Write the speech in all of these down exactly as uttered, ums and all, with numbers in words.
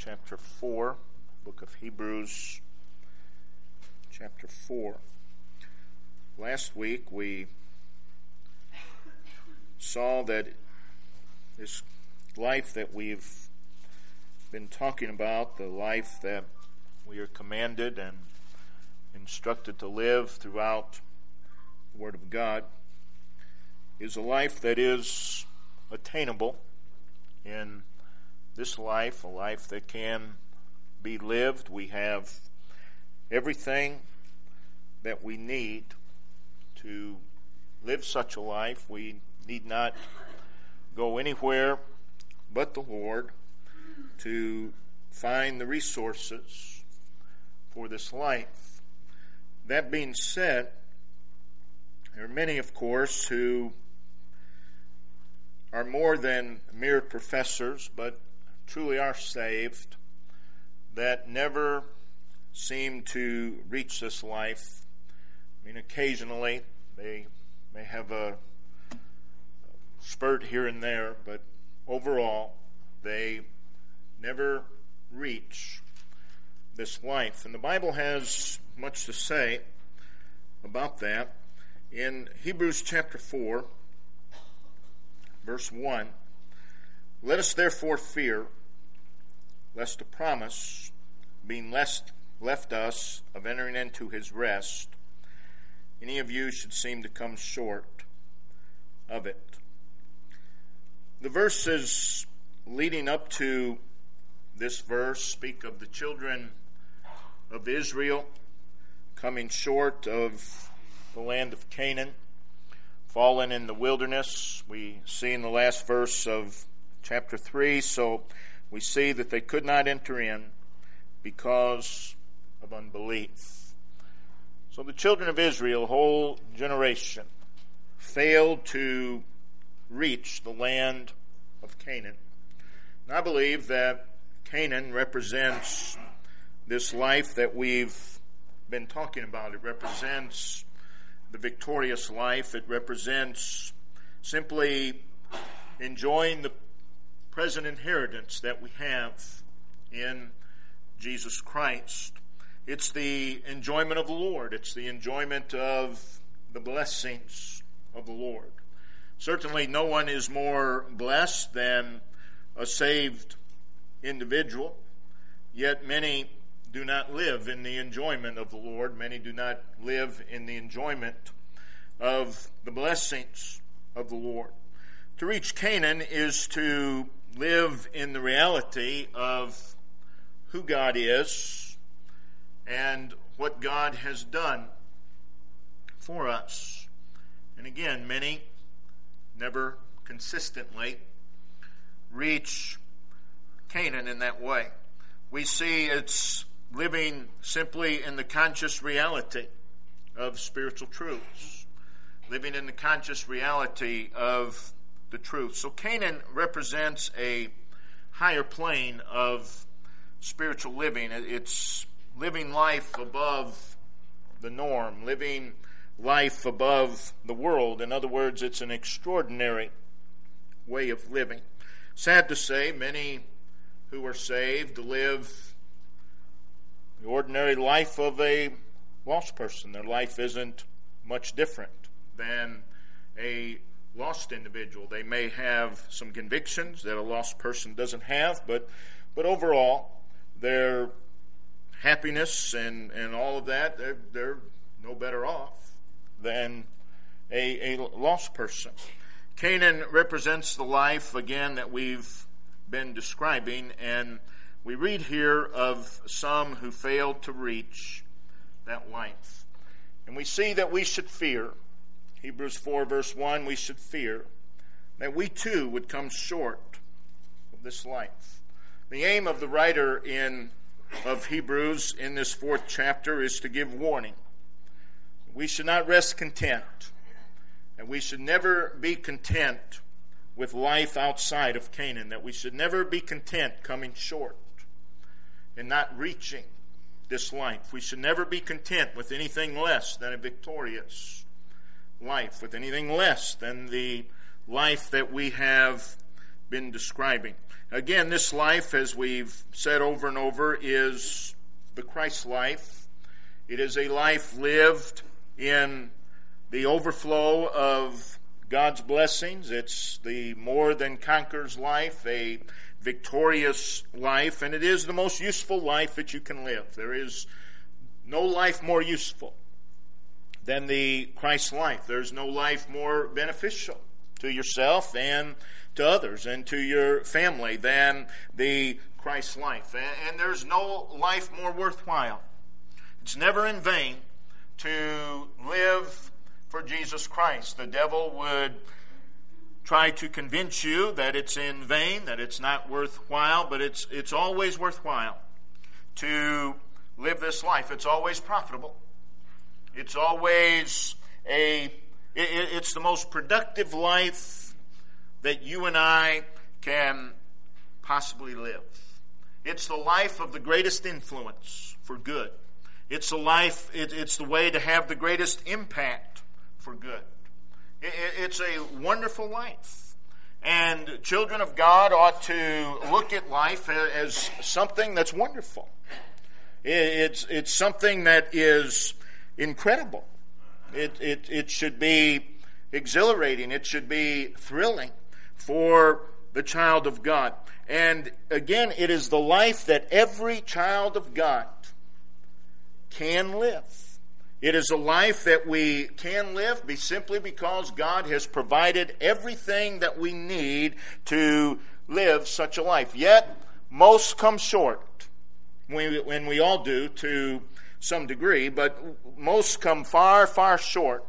chapter four, book of Hebrews, chapter four. Last week we saw that this life that we've been talking about, the life that we are commanded and instructed to live throughout the Word of God, is a life that is attainable in this life, a life that can be lived. We have everything that we need to live such a life. We need not go anywhere but the Lord to find the resources for this life. That being said, there are many, of course, who are more than mere professors, but truly are saved, that never seem to reach this life. I mean, occasionally they may have a spurt here and there, but overall they never reach this life. And the Bible has much to say about that. In Hebrews chapter four, verse one, "Let us therefore fear, lest a promise, being left, left us of entering into his rest, any of you should seem to come short of it." The verses leading up to this verse speak of the children of Israel coming short of the land of Canaan, fallen in the wilderness. We see in the last verse of chapter three, so we see that they could not enter in because of unbelief. So the children of Israel, a whole generation, failed to reach the land of Canaan. And I believe that Canaan represents this life that we've been talking about. It represents the victorious life. It represents simply enjoying the present inheritance that we have in Jesus Christ. It's the enjoyment of the Lord. It's the enjoyment of the blessings of the Lord. Certainly no one is more blessed than a saved individual, yet many do not live in the enjoyment of the Lord. Many do not live in the enjoyment of the blessings of the Lord. To reach Canaan is to live in the reality of who God is and what God has done for us. And again, many never consistently reach Canaan in that way. We see it's living simply in the conscious reality of spiritual truths, living in the conscious reality of the truth. So Canaan represents a higher plane of spiritual living. It's living life above the norm, living life above the world. In other words, it's an extraordinary way of living. Sad to say, many who are saved live the ordinary life of a lost person. Their life isn't much different than a lost individual. They may have some convictions that a lost person doesn't have, but but overall, their happiness and, and all of that, they're, they're no better off than a, a lost person. Canaan represents the life, again, that we've been describing, and we read here of some who failed to reach that life. And we see that we should fear. Hebrews four verse one, we should fear that we too would come short of this life. The aim of the writer in of Hebrews in this fourth chapter is to give warning. We should not rest content, and we should never be content with life outside of Canaan, that we should never be content coming short and not reaching this life. We should never be content with anything less than a victorious life, with anything less than the life that we have been describing. Again, this life, as we've said over and over, is the Christ life. It is a life lived in the overflow of God's blessings. It's the more than conquers life, a victorious life, and it is the most useful life that you can live. There is no life more useful than the Christ life. There's no life more beneficial to yourself and to others and to your family than the Christ life. And, and there's no life more worthwhile. It's never in vain to live for Jesus Christ. The devil would try to convince you that it's in vain, that it's not worthwhile, but it's it's always worthwhile to live this life. It's always profitable. It's always a, it, it's the most productive life that you and I can possibly live. It's the life of the greatest influence for good. It's the life, it, it's the way to have the greatest impact for good. It, it's a wonderful life. And children of God ought to look at life as something that's wonderful. It's, it's something that is incredible. It, it, it should be exhilarating. It should be thrilling for the child of God. And again, it is the life that every child of God can live. It is a life that we can live be simply because God has provided everything that we need to live such a life. Yet, most come short, when we all do to some degree, but most come far, far short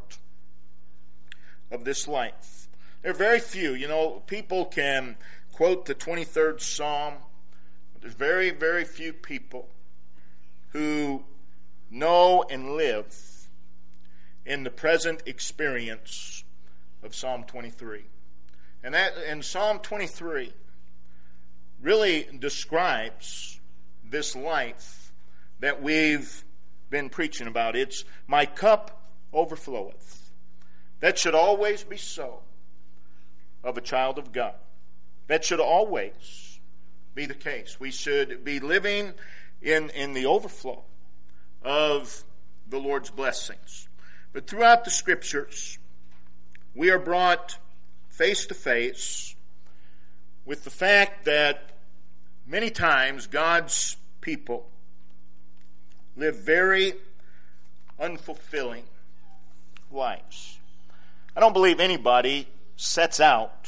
of this life. There are very few. You know, people can quote the twenty-third Psalm, but there's very, very few people who know and live in the present experience of Psalm twenty-three. And that, and Psalm twenty-three really describes this life that we've been preaching about. It's, my cup overfloweth. That should always be so of a child of God. That should always be the case. We should be living in, in the overflow of the Lord's blessings. But throughout the Scriptures, we are brought face to face with the fact that many times God's people live very unfulfilling lives. I don't believe anybody sets out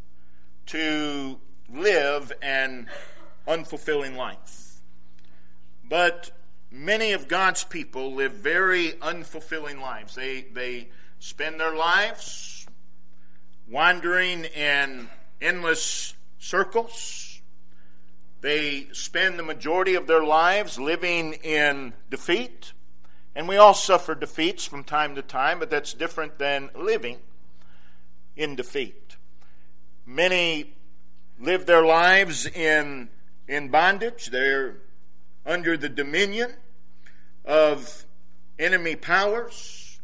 to live an unfulfilling life. But many of God's people live very unfulfilling lives. They, they spend their lives wandering in endless circles. They spend the majority of their lives living in defeat. And we all suffer defeats from time to time, but that's different than living in defeat. Many live their lives in, in bondage. They're under the dominion of enemy powers.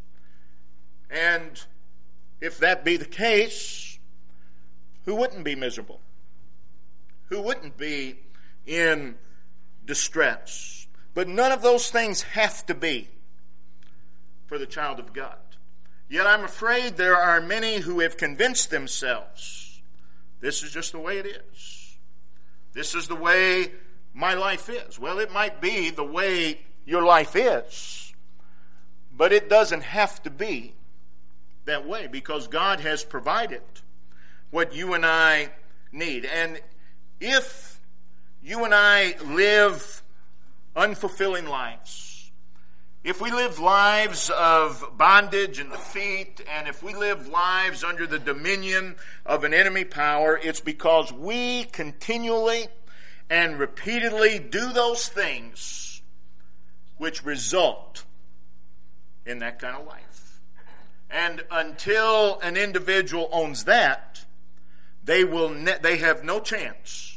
And if that be the case, who wouldn't be miserable? Who wouldn't be in distress? But none of those things have to be for the child of God. Yet I'm afraid there are many who have convinced themselves this is just the way it is. This is the way my life is. Well, it might be the way your life is, but it doesn't have to be that way because God has provided what you and I need. And if you and I live unfulfilling lives, if we live lives of bondage and defeat, and if we live lives under the dominion of an enemy power, it's because we continually and repeatedly do those things which result in that kind of life. And until an individual owns that, they will ne- they have no chance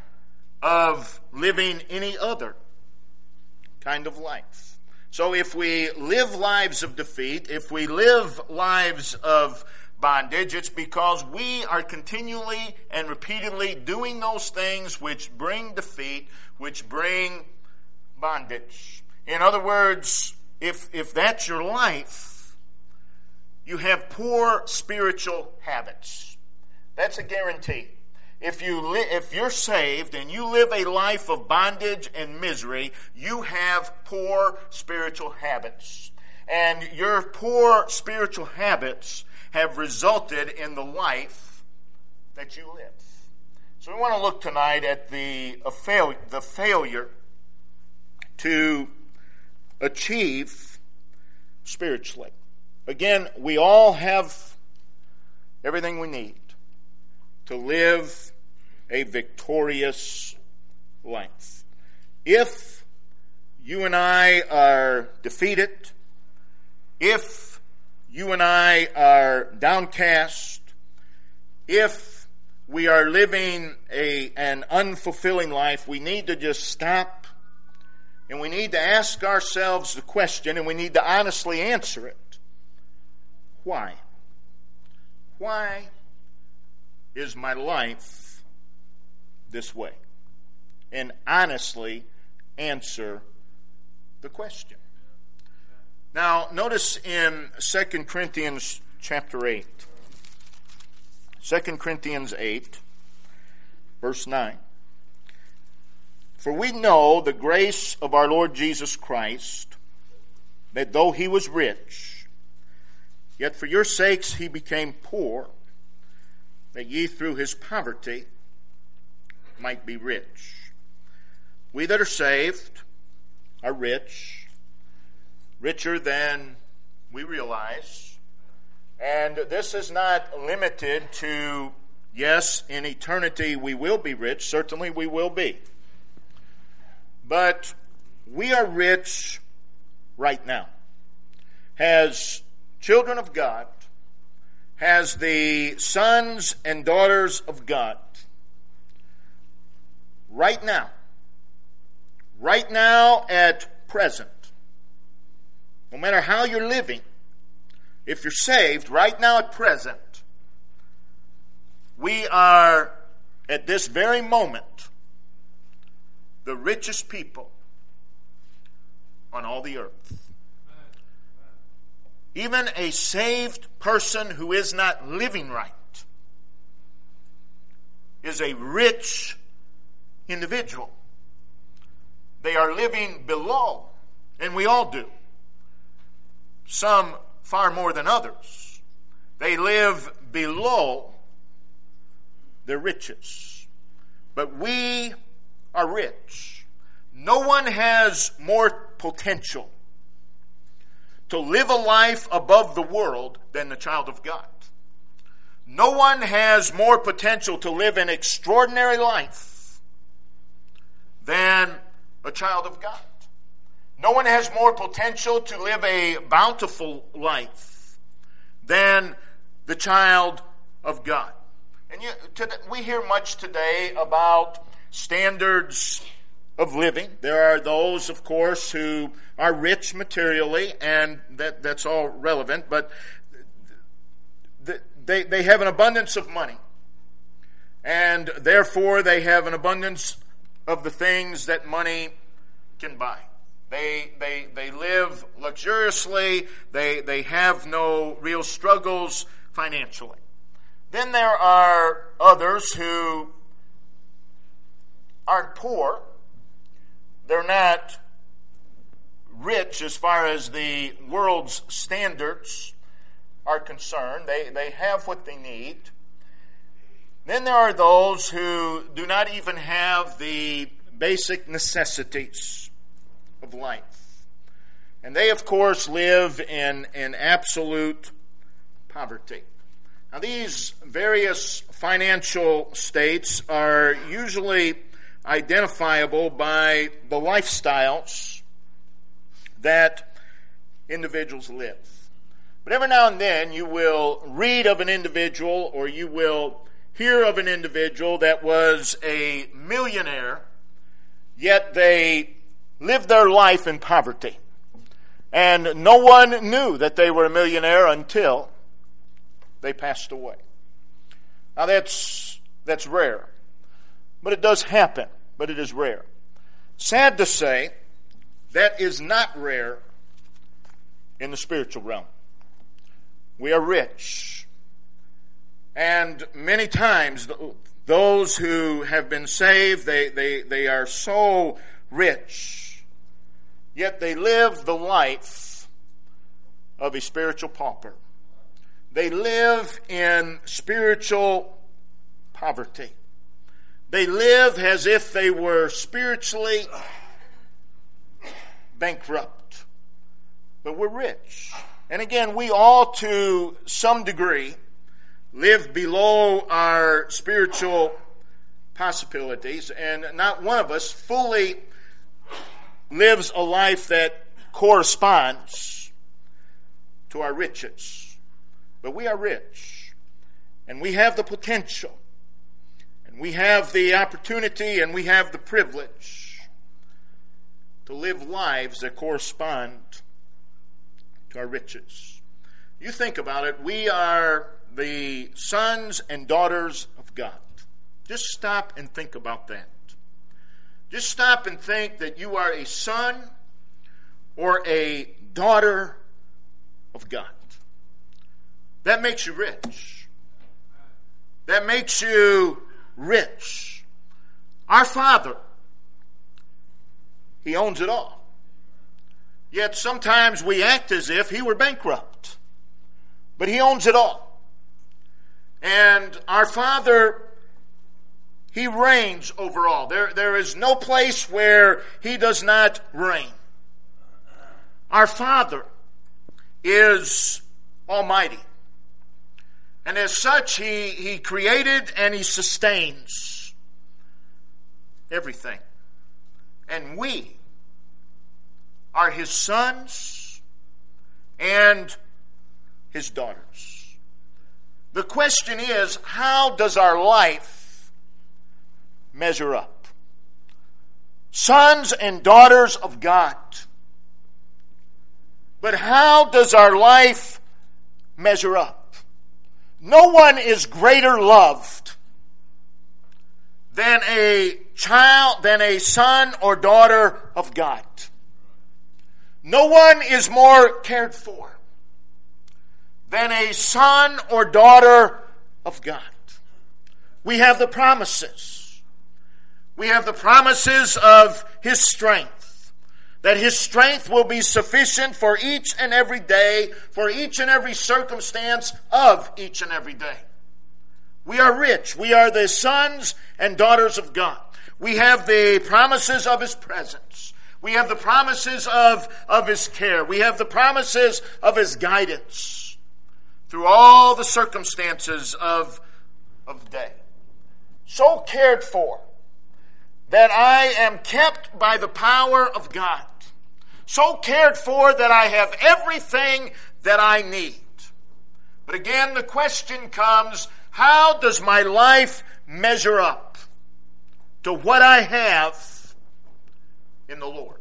of living any other kind of life. So if we live lives of defeat, if we live lives of bondage. It's because we are continually and repeatedly doing those things which bring defeat, which bring bondage. In other words, if, if that's your life, you have poor spiritual habits. That's a guarantee. If you li- if you're saved and you live a life of bondage and misery, you have poor spiritual habits. And your poor spiritual habits have resulted in the life that you live. So we want to look tonight at the a fail, the failure to achieve spiritually. Again, we all have everything we need to live a victorious life. If you and I are defeated, if you and I are downcast, if we are living a, an unfulfilling life, we need to just stop and we need to ask ourselves the question, and we need to honestly answer it. Why? Why is my life this way? And honestly answer the question. Now, notice in Second Corinthians chapter eight. Second Corinthians eight, verse nine. For we know the grace of our Lord Jesus Christ, that though he was rich, yet for your sakes he became poor, that ye through his poverty might be rich. We that are saved are rich, richer than we realize. And this is not limited to, yes, in eternity we will be rich. Certainly we will be. But we are rich right now. As children of God, as the sons and daughters of God, right now, right now at present, no matter how you're living, if you're saved, right now at present, we are at this very moment the richest people on all the earth. Even a saved person who is not living right is a rich individual. They are living below, and we all do. Some far more than others. They live below their riches. But we are rich. No one has more potential to live a life above the world than the child of God. No one has more potential to live an extraordinary life than a child of God. No one has more potential to live a bountiful life than the child of God. And you, today, we hear much today about standards of living. There are those, of course, who are rich materially, and that, that's all relevant, but they, they have an abundance of money. And therefore, they have an abundance of the things that money can buy. They, they, they live luxuriously. They, they have no real struggles financially. Then there are others who aren't poor. They're not rich as far as the world's standards are concerned. They, they have what they need. Then there are those who do not even have the basic necessities of life. And they, of course, live in, in absolute poverty. Now, these various financial states are usually identifiable by the lifestyles that individuals live. But every now and then you will read of an individual, or you will hear of an individual that was a millionaire, yet they lived their life in poverty. And no one knew that they were a millionaire until they passed away. Now that's that's rare. But it does happen, but it is rare. Sad to say, that is not rare in the spiritual realm. We are rich. And many times, those who have been saved, they, they, they are so rich, yet they live the life of a spiritual pauper. They live in spiritual poverty. They live as if they were spiritually bankrupt. But we're rich. And again, we all to some degree live below our spiritual possibilities, and not one of us fully lives a life that corresponds to our riches. But we are rich, and we have the potential, and we have the opportunity, and we have the privilege to live lives that correspond to our riches. You think about it, we are the sons and daughters of God. Just stop and think about that. Just stop and think that you are a son or a daughter of God. That makes you rich. That makes you rich. Our Father, He owns it all. Yet sometimes we act as if He were bankrupt. But He owns it all. And our Father, He reigns over all. There, there is no place where He does not reign. Our Father is almighty. And as such, He, he created and He sustains everything. And we are His sons and His daughters. The question is, how does our life measure up? Sons and daughters of God. But how does our life measure up? No one is greater loved than a child, than a son or daughter of God. No one is more cared for than a son or daughter of God. We have the promises. We have the promises of His strength. That His strength will be sufficient for each and every day, for each and every circumstance of each and every day. We are rich. We are the sons and daughters of God. We have the promises of His presence. We have the promises of, of His care. We have the promises of His guidance through all the circumstances of, of the day. So cared for that I am kept by the power of God. So cared for that I have everything that I need. But again, the question comes, how does my life measure up to what I have in the Lord?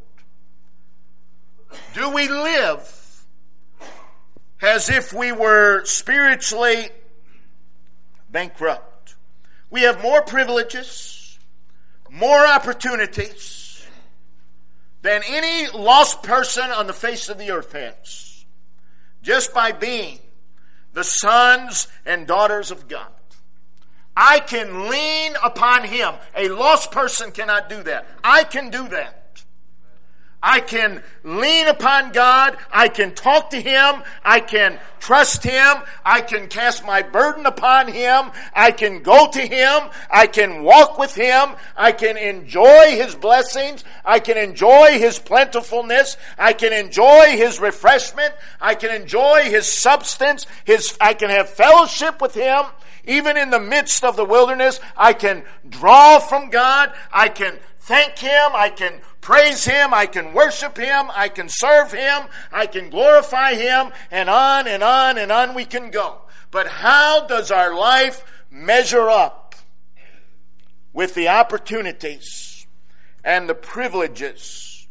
Do we live as if we were spiritually bankrupt? We have more privileges, more opportunities than any lost person on the face of the earth has, just by being the sons and daughters of God. I can lean upon Him. A lost person cannot do that. I can do that. I can lean upon God. I can talk to Him. I can trust Him. I can cast my burden upon Him. I can go to Him. I can walk with Him. I can enjoy His blessings. I can enjoy His plentifulness. I can enjoy His refreshment. I can enjoy His substance. His, I can have fellowship with Him. Even in the midst of the wilderness, I can draw from God. I can thank Him. I can praise Him. I can worship Him. I can serve Him. I can glorify Him. And on and on and on we can go. But how does our life measure up with the opportunities and the privileges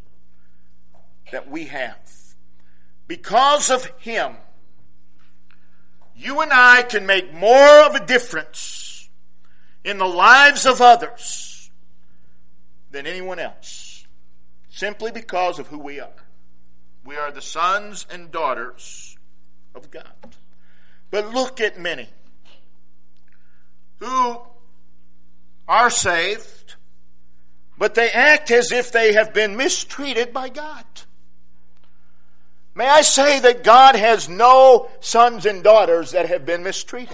that we have? Because of Him, you and I can make more of a difference in the lives of others than anyone else, simply because of who we are. We are the sons and daughters of God. But look at many who are saved, but they act as if they have been mistreated by God. May I say that God has no sons and daughters that have been mistreated.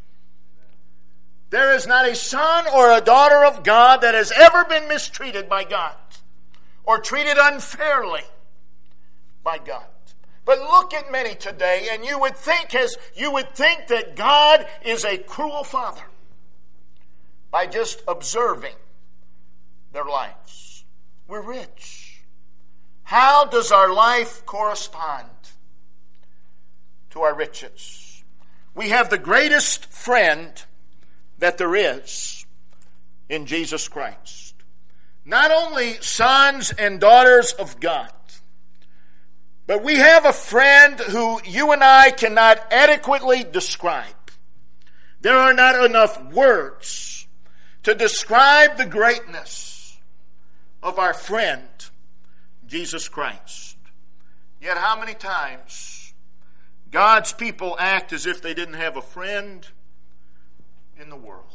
There is not a son or a daughter of God that has ever been mistreated by God or treated unfairly by God. But look at many today, and you would think as you would think that God is a cruel father by just observing their lives. We're rich. How does our life correspond to our riches? We have the greatest friend that there is in Jesus Christ. Not only sons and daughters of God, but we have a friend who you and I cannot adequately describe. There are not enough words to describe the greatness of our friend, Jesus Christ. Yet how many times God's people act as if they didn't have a friend in the world.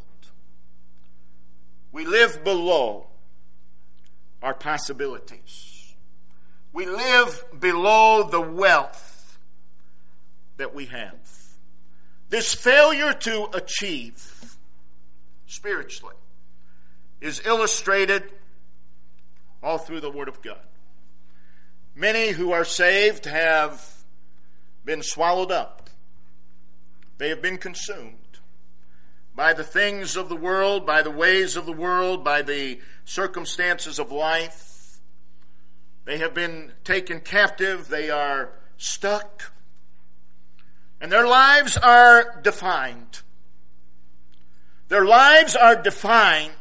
We live below our possibilities. We live below the wealth that we have. This failure to achieve spiritually is illustrated all through the Word of God. Many who are saved have been swallowed up. They have been consumed by the things of the world, by the ways of the world, by the circumstances of life. They have been taken captive. They are stuck. And their lives are defined. Their lives are defined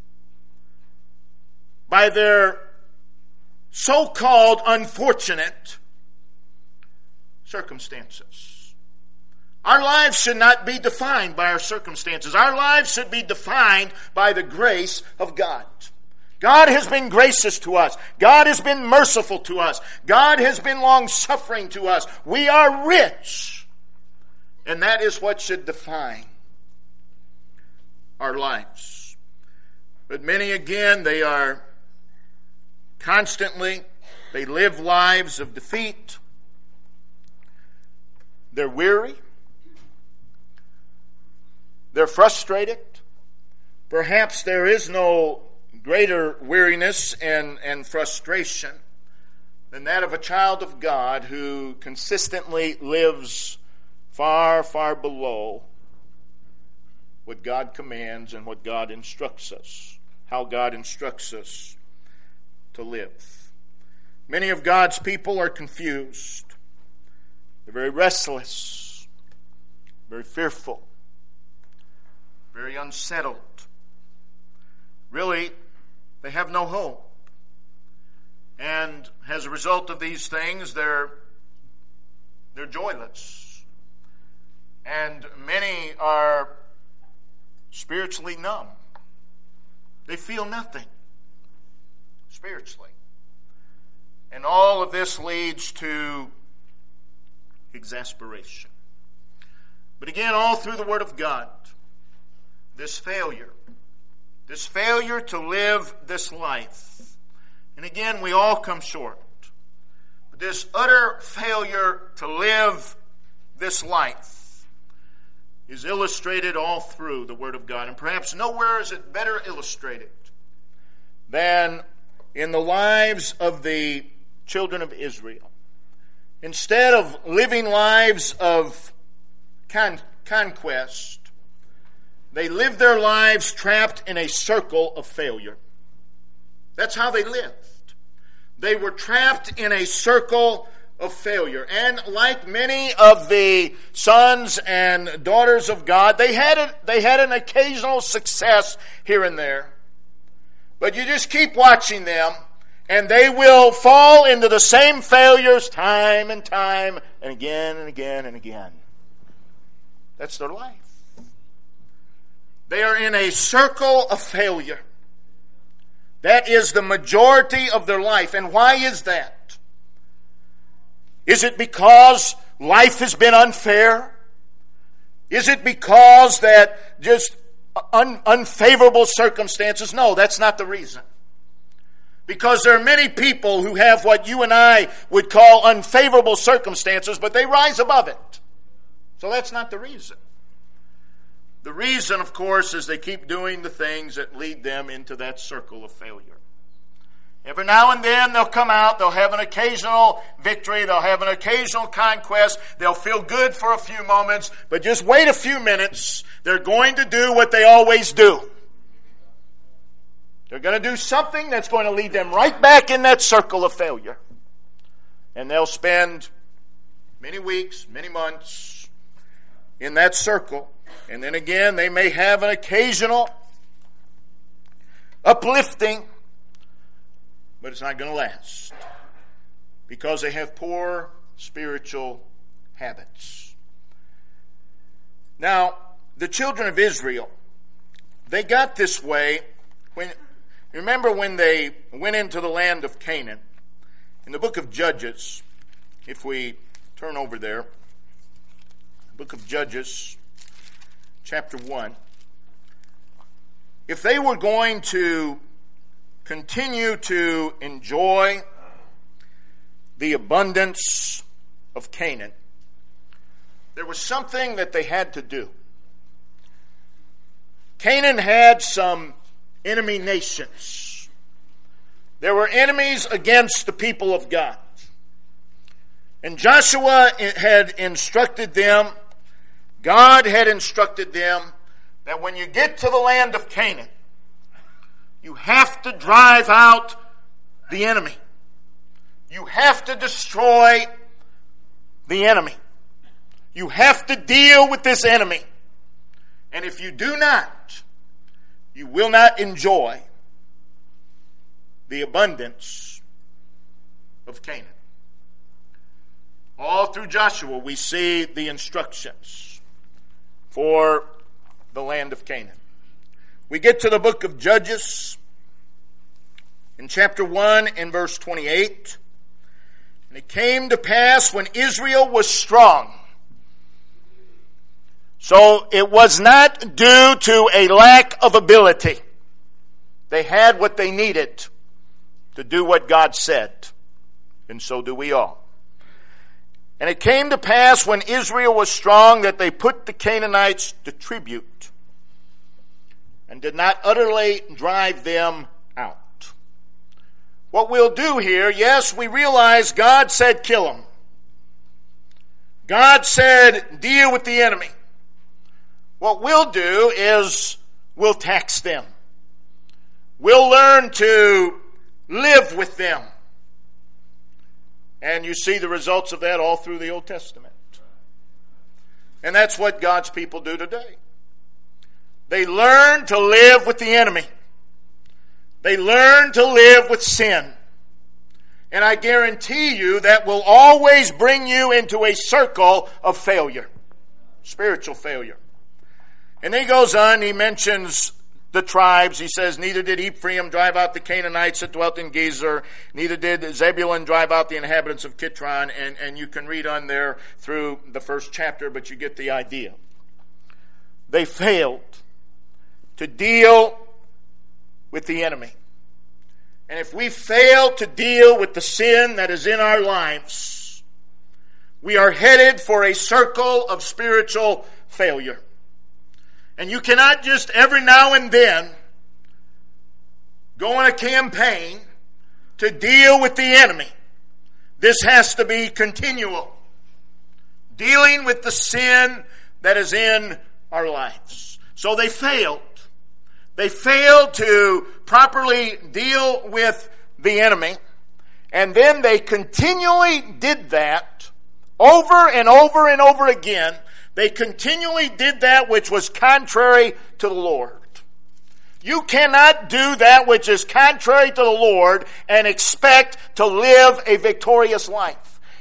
by their so-called unfortunate circumstances. Our lives should not be defined by our circumstances. Our lives should be defined by the grace of God. God has been gracious to us. God has been merciful to us. God has been long-suffering to us. We are rich. And that is what should define our lives. But many, again, they are constantly, they live lives of defeat. They're weary. They're frustrated. Perhaps there is no greater weariness and, and frustration than that of a child of God who consistently lives far, far below what God commands and what God instructs us, how God instructs us to live. Many of God's people are confused. They're very restless, very fearful, very unsettled. Really, they have no hope. And as a result of these things, they're, they're joyless. And many are spiritually numb. They feel nothing spiritually. And all of this leads to exasperation. But again, all through the Word of God, this failure, this failure to live this life. And again, we all come short. But this utter failure to live this life is illustrated all through the Word of God. And perhaps nowhere is it better illustrated than in the lives of the children of Israel. Instead of living lives of con- conquest, they lived their lives trapped in a circle of failure. That's how they lived. They were trapped in a circle of failure. And like many of the sons and daughters of God, they had a, they had an occasional success here and there. But you just keep watching them, and they will fall into the same failures time and time and again and again and again. That's their life. They are in a circle of failure. That is the majority of their life. And why is that? Is it because life has been unfair? Is it because that just un- unfavorable circumstances? No, that's not the reason. Because there are many people who have what you and I would call unfavorable circumstances, but they rise above it. So that's not the reason. The reason, of course, is they keep doing the things that lead them into that circle of failure. Every now and then they'll come out, they'll have an occasional victory, they'll have an occasional conquest, they'll feel good for a few moments, but just wait a few minutes, they're going to do what they always do. They're going to do something that's going to lead them right back in that circle of failure. And they'll spend many weeks, many months in that circle. And then again, they may have an occasional uplifting, but it's not going to last because they have poor spiritual habits. Now, the children of Israel, they got this way when, remember when they went into the land of Canaan. In the book of Judges, if we turn over there, book of Judges, chapter one. If they were going to continue to enjoy the abundance of Canaan, there was something that they had to do. Canaan had some enemy nations. There were enemies against the people of God. And Joshua had instructed them, God had instructed them that when you get to the land of Canaan, you have to drive out the enemy. You have to destroy the enemy. You have to deal with this enemy. And if you do not, you will not enjoy the abundance of Canaan. All through Joshua we see the instructions for the land of Canaan. We get to the book of Judges in chapter one and verse twenty-eight. And it came to pass when Israel was strong. So it was not due to a lack of ability. They had what they needed to do what God said. And so do we all. And it came to pass when Israel was strong that they put the Canaanites to tribute and did not utterly drive them out. What we'll do here, yes, we realize God said kill them. God said deal with the enemy. What we'll do is we'll tax them. We'll learn to live with them. And you see the results of that all through the Old Testament. And that's what God's people do today. They learn to live with the enemy. They learn to live with sin. And I guarantee you that will always bring you into a circle of failure. Spiritual failure. And then he goes on, he mentions the tribes. He says, neither did Ephraim drive out the Canaanites that dwelt in Gezer, neither did Zebulun drive out the inhabitants of Kitron, and, and you can read on there through the first chapter, but you get the idea. They failed to deal with the enemy. And if we fail to deal with the sin that is in our lives, we are headed for a circle of spiritual failure. And you cannot just every now and then go on a campaign to deal with the enemy. This has to be continual. Dealing with the sin that is in our lives. So they failed. They failed to properly deal with the enemy. And then they continually did that over and over and over again. They continually did that which was contrary to the Lord. You cannot do that which is contrary to the Lord and expect to live a victorious life.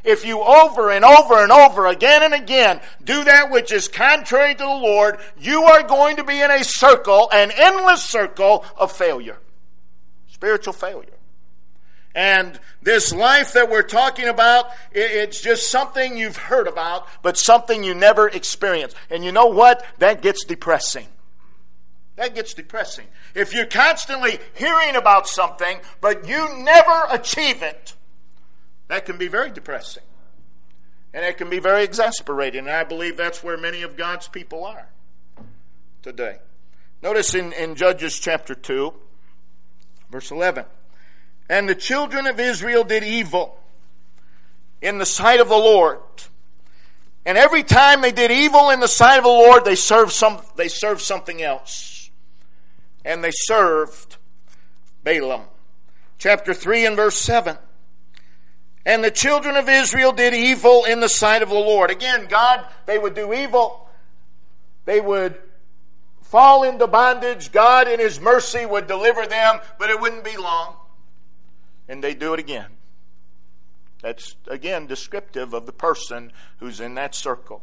If you over and over and over again and again do that which is contrary to the Lord, you are going to be in a circle, an endless circle of failure. Spiritual failure. And this life that we're talking about, it's just something you've heard about, but something you never experienced. And you know what? That gets depressing. That gets depressing. If you're constantly hearing about something, but you never achieve it, that can be very depressing. And it can be very exasperating. And I believe that's where many of God's people are today. Notice in, in Judges chapter two, verse eleven. And the children of Israel did evil in the sight of the Lord. And every time they did evil in the sight of the Lord, they served some, they served something else. And they served Balaam. Chapter three and verse seven. And the children of Israel did evil in the sight of the Lord. Again, God, they would do evil. They would fall into bondage. God in His mercy would deliver them, but it wouldn't be long. And they do it again. That's, again, descriptive of the person who's in that circle.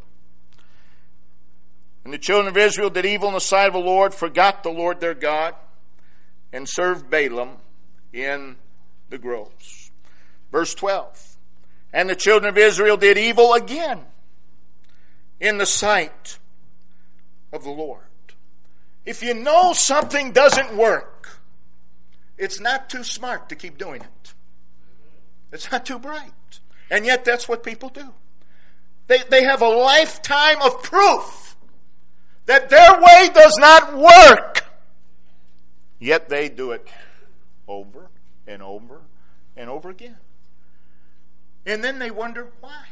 And the children of Israel did evil in the sight of the Lord, forgot the Lord their God, and served Balaam in the groves. Verse twelve. And the children of Israel did evil again in the sight of the Lord. If you know something doesn't work, it's not too smart to keep doing it. It's not too bright. And yet that's what people do. They, they have a lifetime of proof that their way does not work. Yet they do it over and over and over again. And then they wonder why.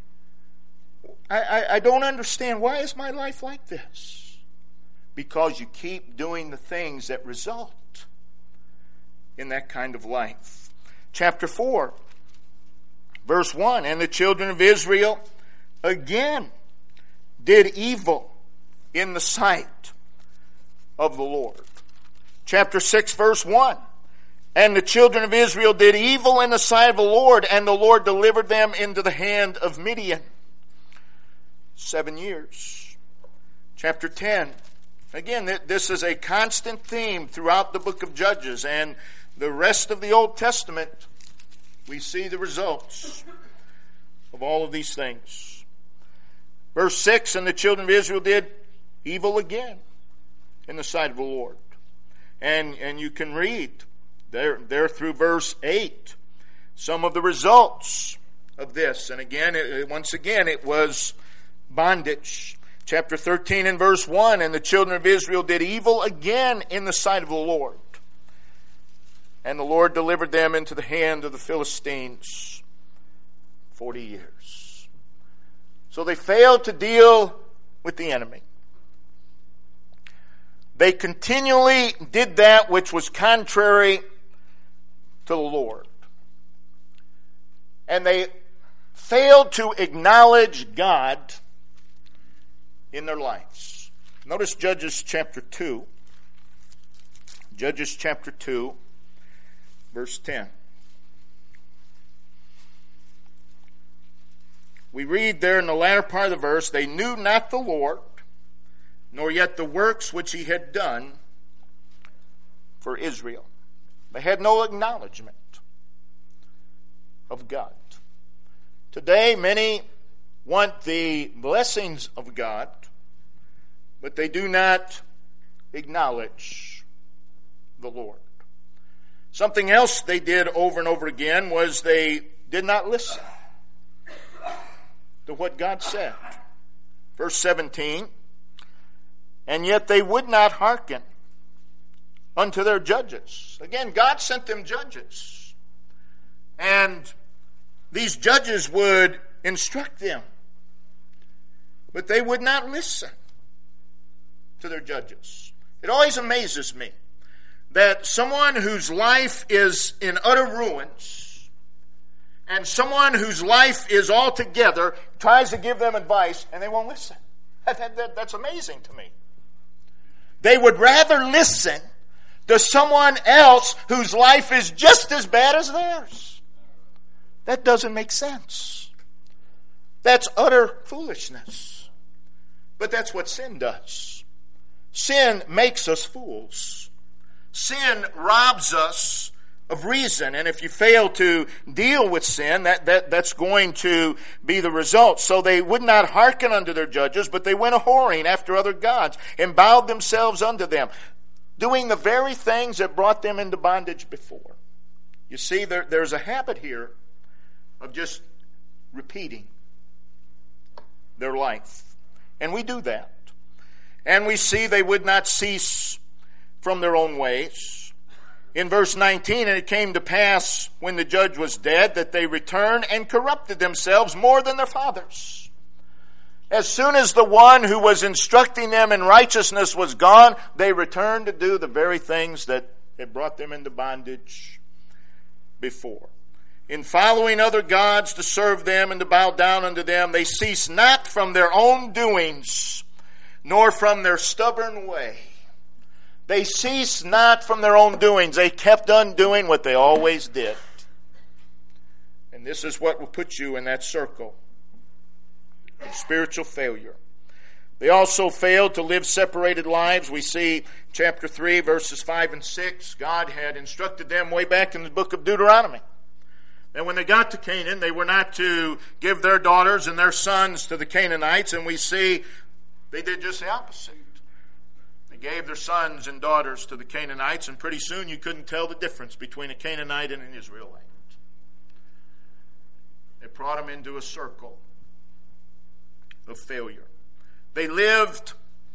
I, I, I don't understand. Why is my life like this? Because you keep doing the things that result in that kind of life. Chapter four, verse one. And the children of Israel again did evil in the sight of the Lord. Chapter six, verse one. And the children of Israel did evil in the sight of the Lord, and the Lord delivered them into the hand of Midian. Seven years. Chapter ten. Again, this is a constant theme throughout the book of Judges, and the rest of the Old Testament, we see the results of all of these things. Verse six, and the children of Israel did evil again in the sight of the Lord. And, and you can read there, there through verse eight some of the results of this. And again, it, once again, it was bondage. Chapter thirteen and verse one, and the children of Israel did evil again in the sight of the Lord. And the Lord delivered them into the hand of the Philistines forty years. So they failed to deal with the enemy. They continually did that which was contrary to the Lord. And they failed to acknowledge God in their lives. Notice Judges chapter two. Judges chapter two. Verse ten. We read there in the latter part of the verse, they knew not the Lord, nor yet the works which He had done for Israel. They had no acknowledgement of God. Today, many want the blessings of God, but they do not acknowledge the Lord. Something else they did over and over again was they did not listen to what God said. Verse seventeen, and yet they would not hearken unto their judges. Again, God sent them judges. And these judges would instruct them. But they would not listen to their judges. It always amazes me that someone whose life is in utter ruins and someone whose life is altogether tries to give them advice and they won't listen. That, that, that, that's amazing to me. They would rather listen to someone else whose life is just as bad as theirs. That doesn't make sense. That's utter foolishness. But that's what sin does. Sin makes us fools. Sin robs us of reason. And if you fail to deal with sin, that, that, that's going to be the result. So they would not hearken unto their judges, but they went a-whoring after other gods and bowed themselves unto them, doing the very things that brought them into bondage before. You see, there, there's a habit here of just repeating their life. And we do that. And we see they would not cease from their own ways. In verse nineteen, and it came to pass when the judge was dead that they returned and corrupted themselves more than their fathers. As soon as the one who was instructing them in righteousness was gone, they returned to do the very things that had brought them into bondage before. In following other gods to serve them and to bow down unto them, they cease not from their own doings, nor from their stubborn way. They cease not from their own doings. They kept undoing what they always did. And this is what will put you in that circle of spiritual failure. They also failed to live separated lives. We see chapter three, verses five and six. God had instructed them way back in the book of Deuteronomy. And when they got to Canaan, they were not to give their daughters and their sons to the Canaanites. And we see they did just the opposite. They gave their sons and daughters to the Canaanites, and pretty soon you couldn't tell the difference between a Canaanite and an Israelite. They brought them into a circle of failure. They lived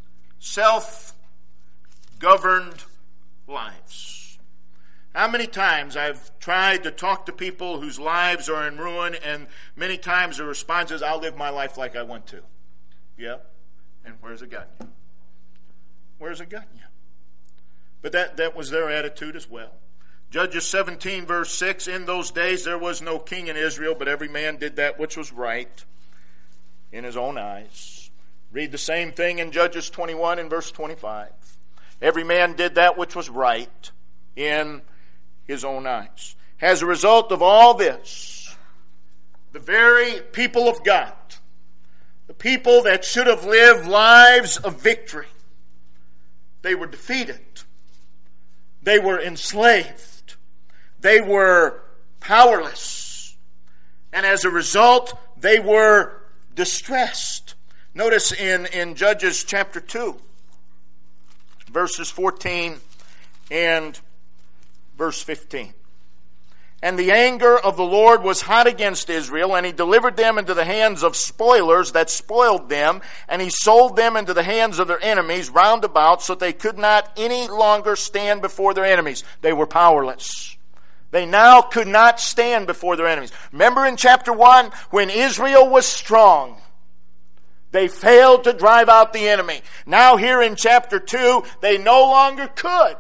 self-governed lives. How many times I've tried to talk to people whose lives are in ruin, and many times the response is, I'll live my life like I want to. Yeah? And where's it gotten you? Where's it gotten you? But that, that was their attitude as well. Judges seventeen, verse six, in those days there was no king in Israel, but every man did that which was right in his own eyes. Read the same thing in Judges twenty-one and verse twenty-five. Every man did that which was right in his own eyes. As a result of all this, the very people of God, the people that should have lived lives of victory, they were defeated. They were enslaved. They were powerless. And as a result, they were distressed. Notice in, in Judges chapter two, verses fourteen and verse fifteen. And the anger of the Lord was hot against Israel, and he delivered them into the hands of spoilers that spoiled them, and he sold them into the hands of their enemies round about, so that they could not any longer stand before their enemies. They were powerless. They now could not stand before their enemies. Remember in chapter one, when Israel was strong, they failed to drive out the enemy. Now here in chapter two, they no longer could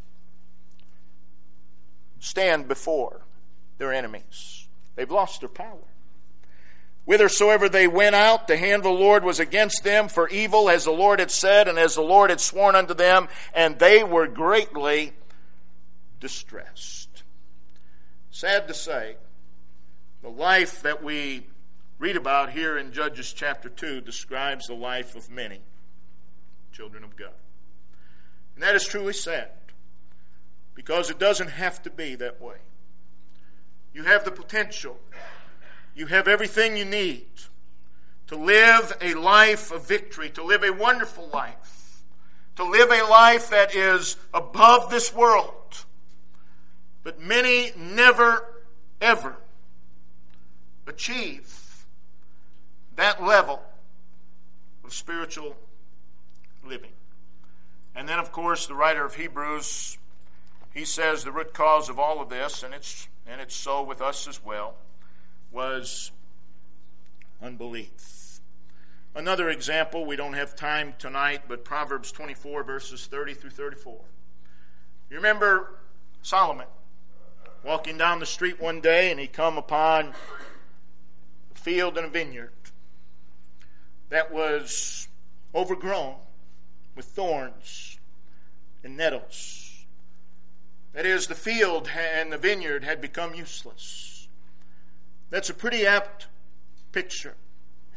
stand before their enemies. They've lost their power. Whithersoever they went out, the hand of the Lord was against them for evil, as the Lord had said, and as the Lord had sworn unto them, and they were greatly distressed. Sad to say, the life that we read about here in Judges chapter two describes the life of many children of God. And that is truly sad, because it doesn't have to be that way. You have the potential. You have everything you need to live a life of victory, to live a wonderful life, to live a life that is above this world. But many never, ever achieve that level of spiritual living. And then, of course, the writer of Hebrews, he says the root cause of all of this, and it's and it's so with us as well, was unbelief. Another example, we don't have time tonight, but Proverbs twenty-four, verses thirty through thirty-four. You remember Solomon walking down the street one day, and he come upon a field and a vineyard that was overgrown with thorns and nettles. That is, the field and the vineyard had become useless. That's a pretty apt picture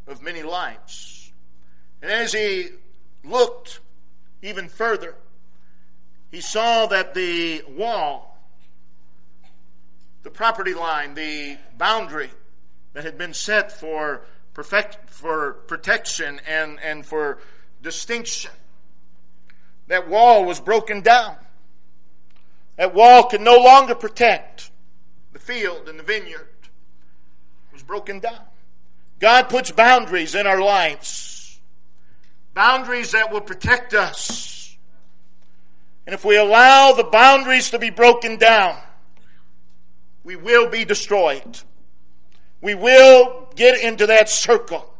of many lights. And as he looked even further, he saw that the wall, the property line, the boundary that had been set for perfect, for protection and, and for distinction, that wall was broken down. That wall could no longer protect the field and the vineyard. It was broken down. God puts boundaries in our lives. Boundaries that will protect us. And if we allow the boundaries to be broken down, we will be destroyed. We will get into that circle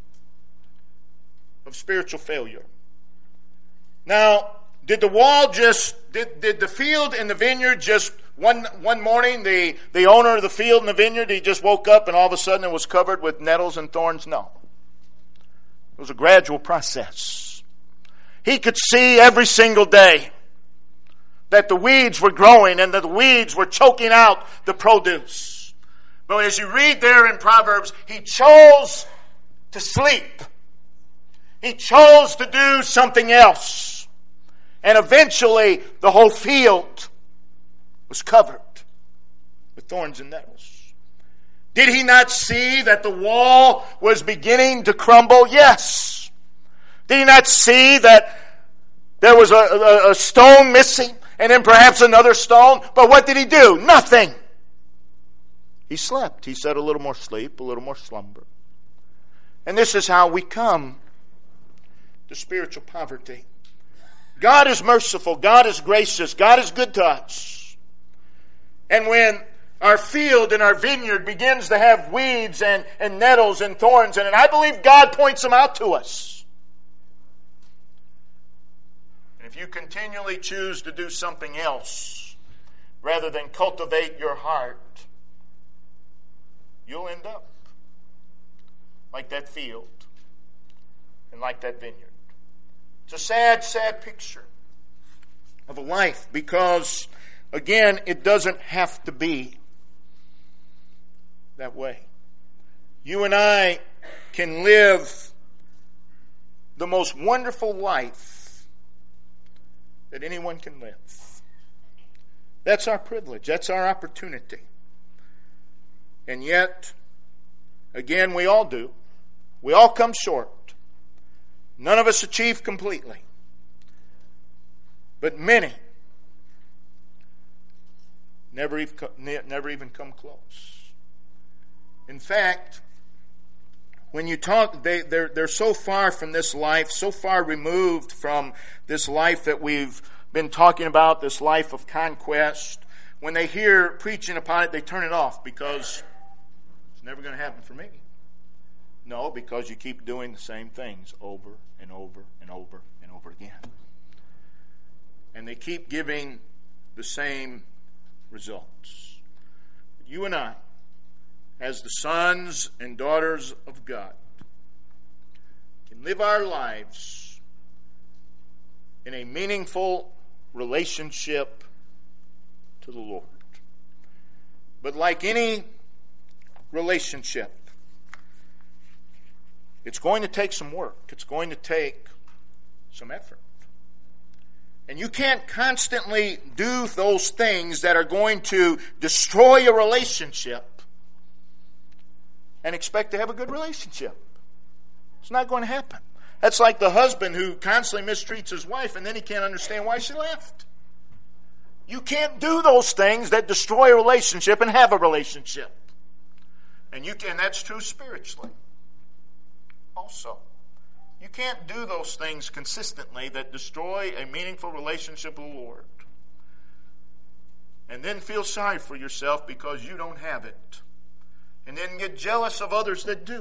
of spiritual failure. Now, did the wall just, did, did the field and the vineyard just, one one morning, the, the owner of the field and the vineyard, he just woke up and all of a sudden it was covered with nettles and thorns? No. It was a gradual process. He could see every single day that the weeds were growing and that the weeds were choking out the produce. But as you read there in Proverbs, he chose to sleep. He chose to do something else. And eventually the whole field was covered with thorns and nettles. Did he not see that the wall was beginning to crumble? Yes. Did he not see that there was a, a, a stone missing and then perhaps another stone? But what did he do? Nothing. He slept. He said a little more sleep, a little more slumber. And this is how we come to spiritual poverty. God is merciful. God is gracious. God is good to us. And when our field and our vineyard begins to have weeds and, and nettles and thorns in it, I believe God points them out to us. And if you continually choose to do something else rather than cultivate your heart, you'll end up like that field and like that vineyard. It's a sad, sad picture of a life because, again, it doesn't have to be that way. You and I can live the most wonderful life that anyone can live. That's our privilege. That's our opportunity. And yet, again, we all do. We all come short. None of us achieve completely. But many never even, never even come close. In fact, when you talk, they, they're, they're so far from this life, so far removed from this life that we've been talking about, this life of conquest. When they hear preaching upon it, they turn it off because it's never going to happen for me. No, because you keep doing the same things over and over and over and over again. And they keep giving the same results. But you and I, as the sons and daughters of God, can live our lives in a meaningful relationship to the Lord. But like any relationship, it's going to take some work. It's going to take some effort. And you can't constantly do those things that are going to destroy a relationship and expect to have a good relationship. It's not going to happen. That's like the husband who constantly mistreats his wife and then he can't understand why she left. You can't do those things that destroy a relationship and have a relationship. And you can, that's true spiritually. Also, you can't do those things consistently that destroy a meaningful relationship with the Lord and then feel sorry for yourself because you don't have it and then get jealous of others that do.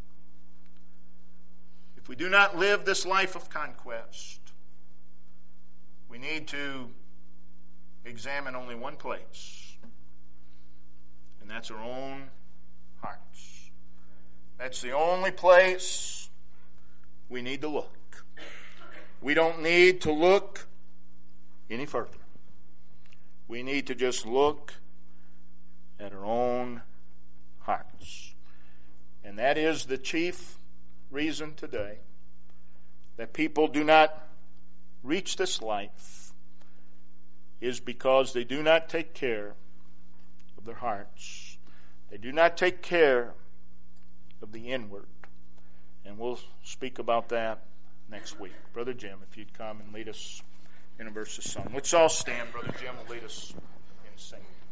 If we do not live this life of conquest, we need to examine only one place, and that's our own hearts. That's the only place we need to look. We don't need to look any further. We need to just look at our own hearts. And that is the chief reason today that people do not reach this life is because they do not take care of their hearts. They do not take care of the inward. And we'll speak about that next week. Brother Jim, if you'd come and lead us in a verse of song. Let's all stand. Brother Jim will lead us in singing.